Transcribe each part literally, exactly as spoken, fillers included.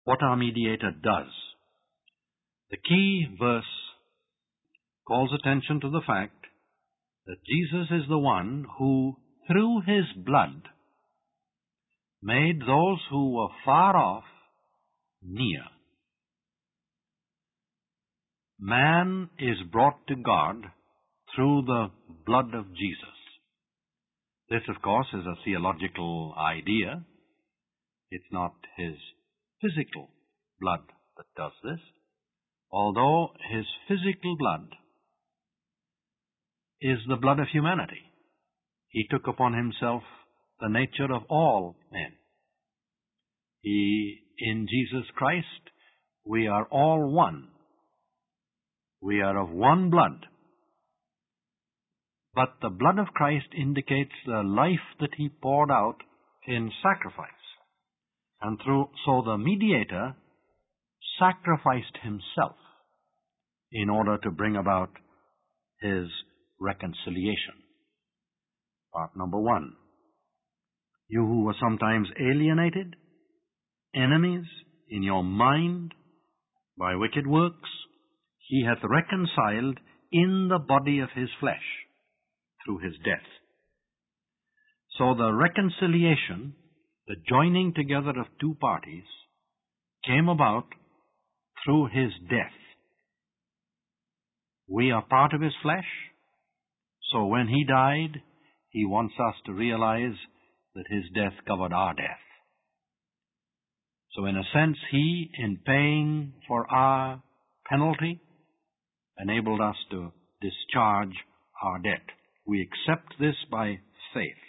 what our mediator does. The key verse calls attention to the fact that Jesus is the one who, through his blood, made those who were far off near. Man is brought to God through the blood of Jesus. This, of course, is a theological idea. It's not his physical blood that does this, although his physical blood is the blood of humanity. He took upon himself the nature of all men. He, in Jesus Christ, we are all one. We are of one blood. But the blood of Christ indicates the life that he poured out in sacrifice. And through, so the mediator sacrificed himself in order to bring about his reconciliation. Part number one. You who were sometimes alienated, enemies in your mind by wicked works, he hath reconciled in the body of his flesh through his death. So the reconciliation, the joining together of two parties, came about through his death. We are part of his flesh, so when he died, he wants us to realize that his death covered our death. So in a sense, he, in paying for our penalty, enabled us to discharge our debt. We accept this by faith.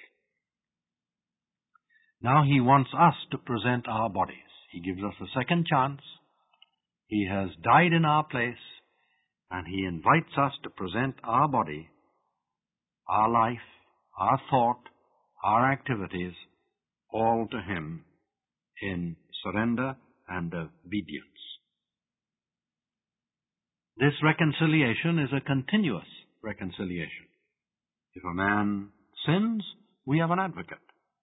Now he wants us to present our bodies. He gives us a second chance. He has died in our place, and he invites us to present our body, our life, our thought, our activities, all to him in surrender and obedience. This reconciliation is a continuous reconciliation. If a man sins, we have an advocate.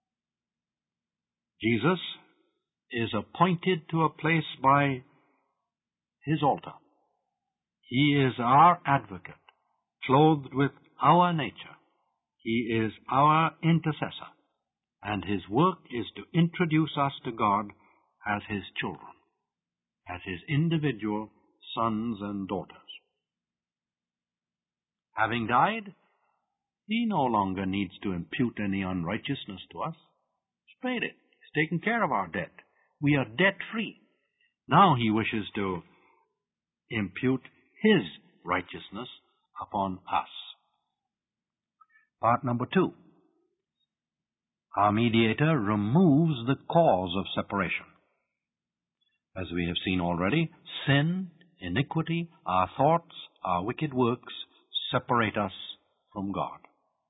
Jesus is appointed to a place by his altar. He is our advocate, clothed with our nature. He is our intercessor, and his work is to introduce us to God as his children, as his individual sons and daughters. Having died, he no longer needs to impute any unrighteousness to us. He's paid it. He's taken care of our debt. We are debt-free. Now he wishes to impute his righteousness upon us. Part number two. Our mediator removes the cause of separation. As we have seen already, sin, iniquity, our thoughts, our wicked works separate us from God.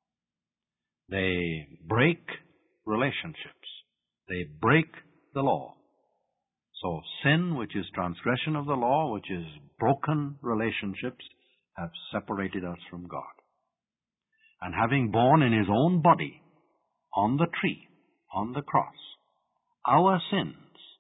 They break relationships. They break the law. So sin, which is transgression of the law, which is broken relationships, have separated us from God. And having borne in his own body, on the tree, on the cross, our sins,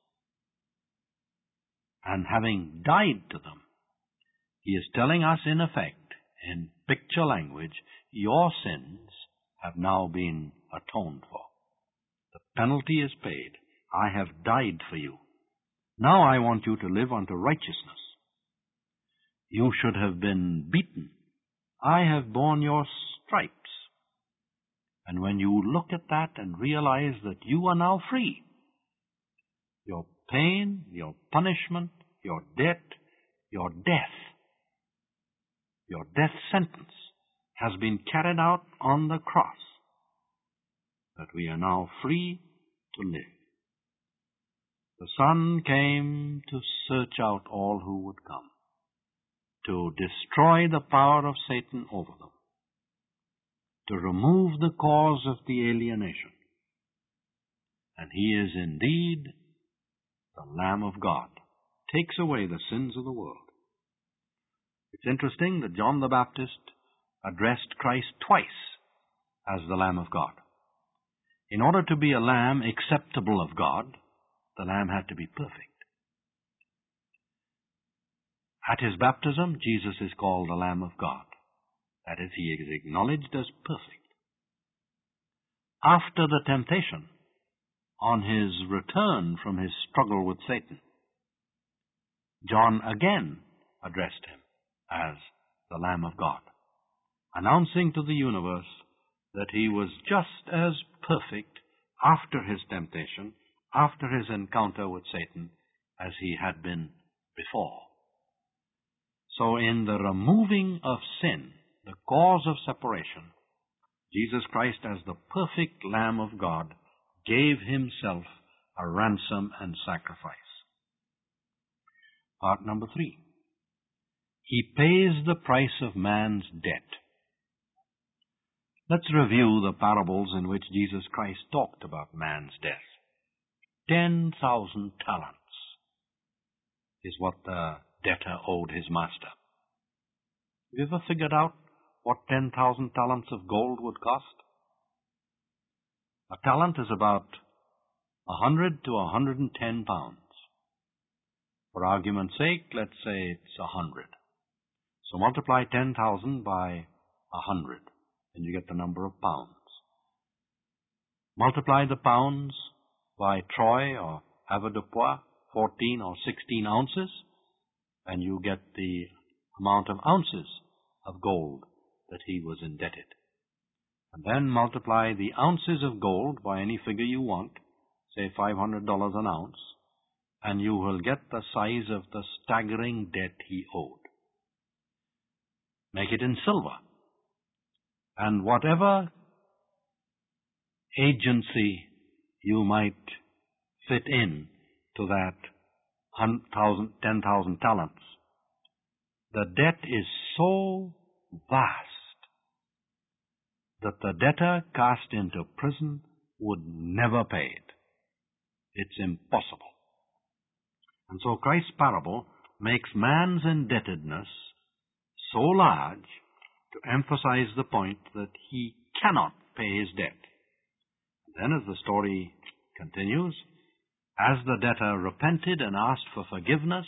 and having died to them, he is telling us in effect, in picture language, your sins have now been atoned for. The penalty is paid. I have died for you. Now I want you to live unto righteousness. You should have been beaten. I have borne your stripes. And when you look at that and realize that you are now free, your pain, your punishment, your debt, your death, your death sentence has been carried out on the cross, that we are now free to live. The Son came to search out all who would come, to destroy the power of Satan over them, to remove the cause of the alienation. And he is indeed the Lamb of God, takes away the sins of the world. It's interesting that John the Baptist addressed Christ twice as the Lamb of God. In order to be a lamb acceptable of God, the lamb had to be perfect. At his baptism, Jesus is called the Lamb of God. That is, he is acknowledged as perfect. After the temptation, on his return from his struggle with Satan, John again addressed him as the Lamb of God, announcing to the universe that he was just as perfect after his temptation, after his encounter with Satan, as he had been before. So in the removing of sin, the cause of separation, Jesus Christ, as the perfect Lamb of God, gave himself a ransom and sacrifice. Part number three. He pays the price of man's debt. Let's review the parables in which Jesus Christ talked about man's death. Ten thousand talents is what the debtor owed his master. Have you ever figured out what ten thousand talents of gold would cost? A talent is about a hundred to a hundred and ten pounds. For argument's sake, let's say it's a hundred. So multiply ten thousand by a hundred, and you get the number of pounds. Multiply the pounds by troy or avoirdupois, fourteen or sixteen ounces, and you get the amount of ounces of gold that he was indebted. And then multiply the ounces of gold by any figure you want, say five hundred dollars an ounce, and you will get the size of the staggering debt he owed. Make it in silver. And whatever agency you might fit in to that ten thousand talents, the debt is so vast that the debtor cast into prison would never pay it. It's impossible. And so Christ's parable makes man's indebtedness so large to emphasize the point that he cannot pay his debt. Then, as the story continues, as the debtor repented and asked for forgiveness,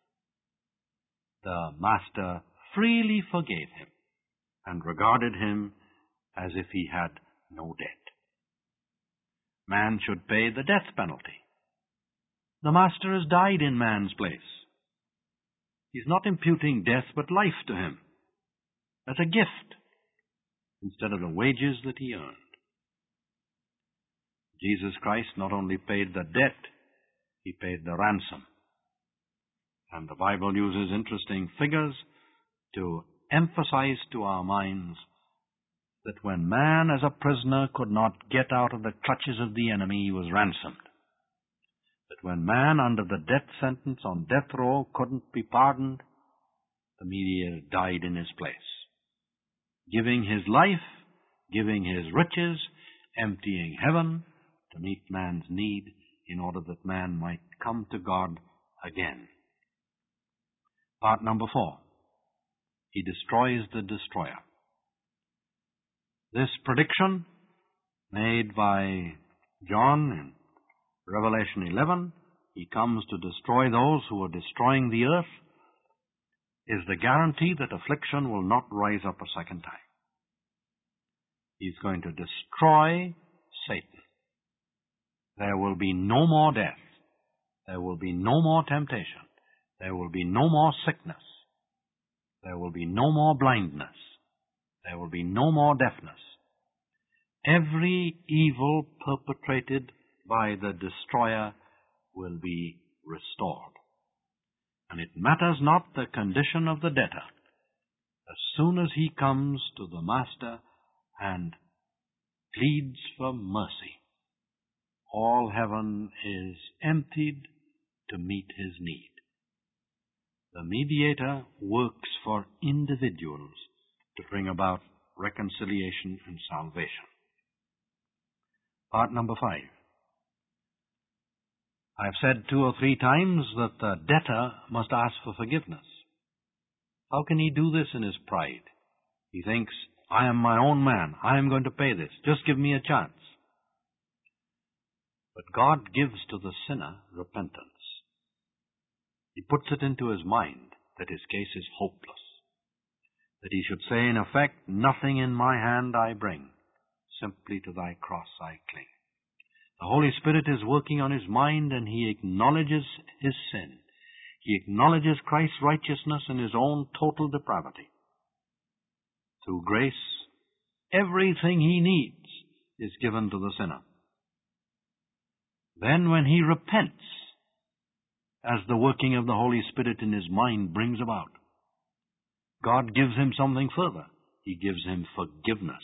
the master freely forgave him and regarded him as if he had no debt. Man should pay the death penalty. The master has died in man's place. He's not imputing death but life to him as a gift instead of the wages that he earned. Jesus Christ not only paid the debt, he paid the ransom. And the Bible uses interesting figures to emphasize to our minds that when man as a prisoner could not get out of the clutches of the enemy, he was ransomed. That when man under the death sentence on death row couldn't be pardoned, the mediator died in his place, giving his life, giving his riches, emptying heaven to meet man's need in order that man might come to God again. Part number four. He destroys the destroyer. This prediction made by John in Revelation eleven, he comes to destroy those who are destroying the earth, is the guarantee that affliction will not rise up a second time. He's going to destroy Satan. There will be no more death. There will be no more temptation. There will be no more sickness. There will be no more blindness. There will be no more deafness. Every evil perpetrated by the destroyer will be restored. And it matters not the condition of the debtor. As soon as he comes to the master and pleads for mercy, all heaven is emptied to meet his need. The mediator works for individuals to bring about reconciliation and salvation. Part number five. I've said two or three times that the debtor must ask for forgiveness. How can he do this in his pride? He thinks, I am my own man. I am going to pay this. Just give me a chance. But God gives to the sinner repentance. He puts it into his mind that his case is hopeless. That he should say, in effect, nothing in my hand I bring, simply to thy cross I cling. The Holy Spirit is working on his mind, and he acknowledges his sin. He acknowledges Christ's righteousness and his own total depravity. Through grace, everything he needs is given to the sinner. Then when he repents, as the working of the Holy Spirit in his mind brings about, God gives him something further. He gives him forgiveness.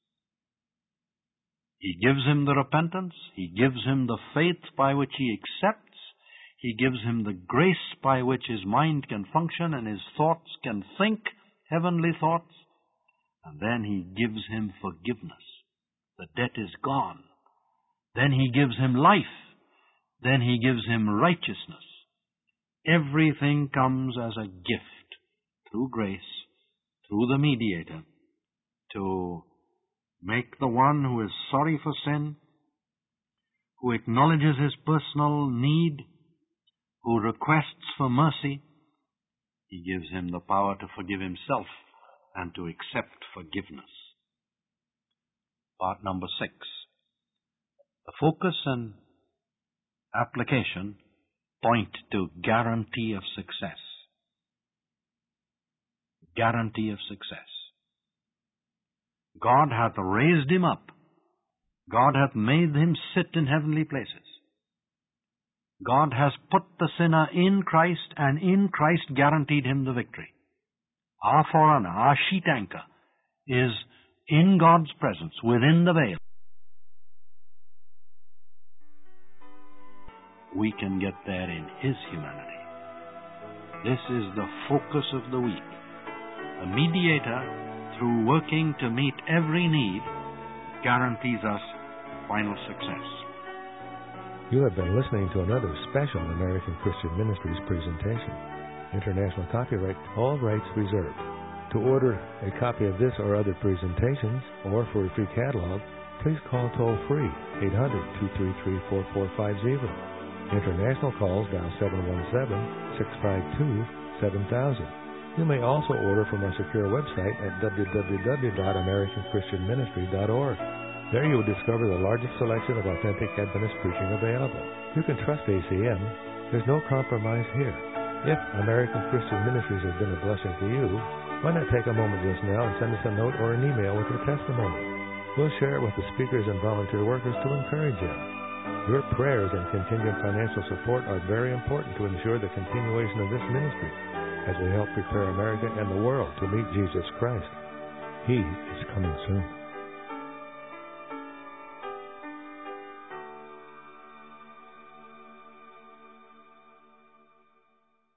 He gives him the repentance. He gives him the faith by which he accepts. He gives him the grace by which his mind can function and his thoughts can think heavenly thoughts. And then he gives him forgiveness. The debt is gone. Then he gives him life. Then he gives him righteousness. Everything comes as a gift through grace, through the mediator, to make the one who is sorry for sin, who acknowledges his personal need, who requests for mercy, he gives him the power to forgive himself and to accept forgiveness. Part number six. The focus and application point to guarantee of success. Guarantee of success. God hath raised him up. God hath made him sit in heavenly places. God has put the sinner in Christ, and in Christ guaranteed him the victory. Our forerunner, our sheet anchor, is in God's presence, within the veil. We can get there in his humanity. This is the focus of the week. The mediator, through working to meet every need, guarantees us final success. You have been listening to another special American Christian Ministries presentation. International copyright, all rights reserved. To order a copy of this or other presentations, or for a free catalog, please call toll-free eight hundred, two three three, four four five zero. International calls dial seven one seven, six five two, seven thousand. You may also order from our secure website at w w w dot american christian ministry dot org. There you will discover the largest selection of authentic Adventist preaching available. You can trust A C M. There's no compromise here. If American Christian Ministries has been a blessing to you, why not take a moment just now and send us a note or an email with your testimony? We'll share it with the speakers and volunteer workers to encourage you. Your prayers and continued financial support are very important to ensure the continuation of this ministry as we help prepare America and the world to meet Jesus Christ. He is coming soon.